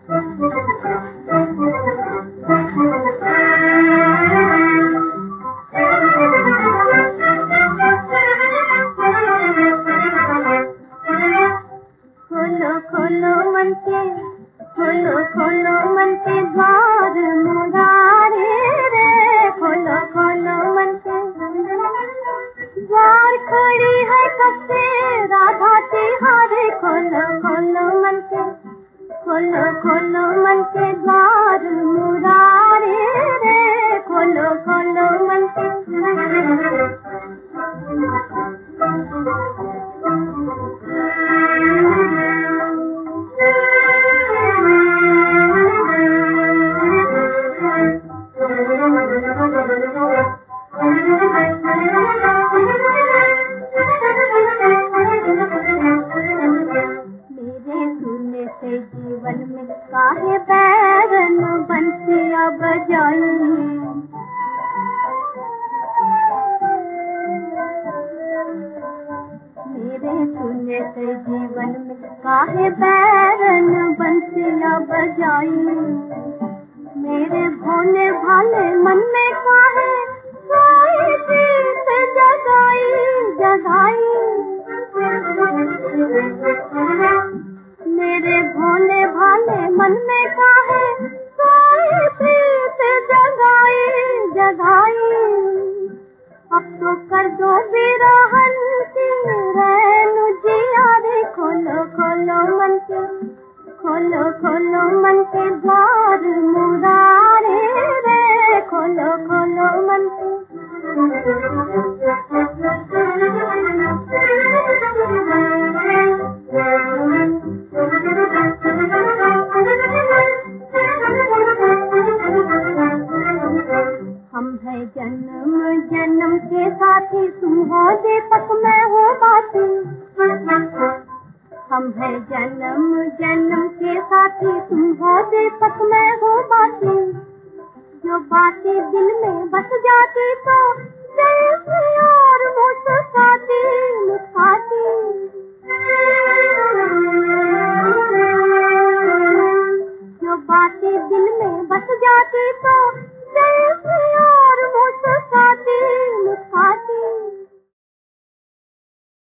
खोलो मन के द्वार मुरारे रे, खोलो खोलो मन के द्वार, खड़ी है कब से राधा तिहारे, खोलो खोलो मन के, खोलो खोलो मन के द्वार मुरारे रे, खोलो खोलो मन के। मेरे सुनने से जीवन में काहे बैरन बंसियां बजाई, मेरे सुनने से जीवन में काहे बैरन बंसियां बजाई, मेरे भोले भाले मन में काहे कोई प्रीत जगाई जगाई, मेरे भोले भाले मन में काहे कोई प्रीत जगाई जगाई, अब तो कर दो बिरहन की रैनु जिया रे, खोलो खोलो मन के, खोलो खोलो मन के द्वार मुरारे रे, खोलो खोलो मन के। हम है जन्म जन्म के साथी, तुम हो दीपक मैं हो बाती, हम है जन्म जन्म के साथी, तुम हो दीपक मैं हो बाती, जो बातें दिल में बस जाती तो जैसे और मुस्कुराती मुस्कुराती, जो बातें दिल में बस जाती तो